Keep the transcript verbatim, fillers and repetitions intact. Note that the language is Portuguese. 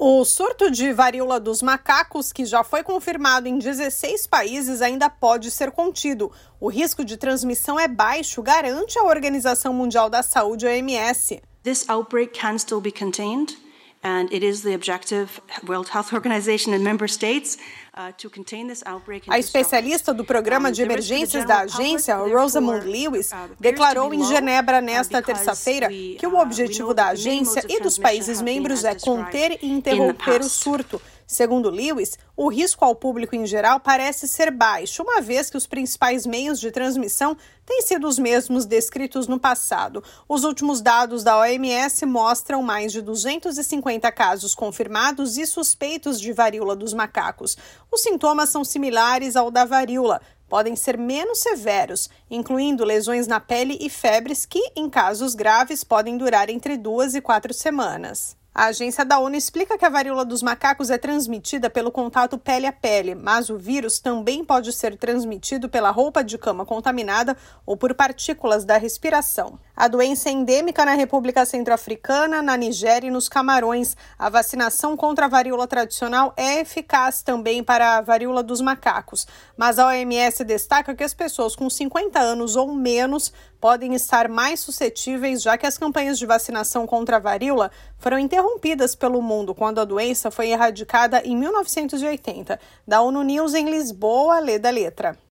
O surto de varíola dos macacos, que já foi confirmado em dezesseis países, ainda pode ser contido. O risco de transmissão é baixo, garante a Organização Mundial da Saúde, O M S. This outbreak can still be contained, and it is the objective World Health Organization and member states uh, to contain this outbreak. A especialista do Programa de Emergências da agência, Rosamund Lewis, declarou em Genebra nesta terça-feira que o objetivo da agência e dos países membros é conter e interromper o surto. Segundo Lewis, o risco ao público em geral parece ser baixo, uma vez que os principais meios de transmissão têm sido os mesmos descritos no passado. Os últimos dados da O M S mostram mais de duzentos e cinquenta casos confirmados e suspeitos de varíola dos macacos. Os sintomas são similares ao da varíola. Podem ser menos severos, incluindo lesões na pele e febres que, em casos graves, podem durar entre duas e quatro semanas. A agência da ONU explica que a varíola dos macacos é transmitida pelo contato pele a pele, mas o vírus também pode ser transmitido pela roupa de cama contaminada ou por partículas da respiração. A doença é endêmica na República Centro-Africana, na Nigéria e nos Camarões. A vacinação contra a varíola tradicional é eficaz também para a varíola dos macacos, mas a O M S destaca que as pessoas com cinquenta anos ou menos podem estar mais suscetíveis, já que as campanhas de vacinação contra a varíola foram interrompidas pelo mundo quando a doença foi erradicada em mil novecentos e oitenta. Da ONU News em Lisboa, lê da letra.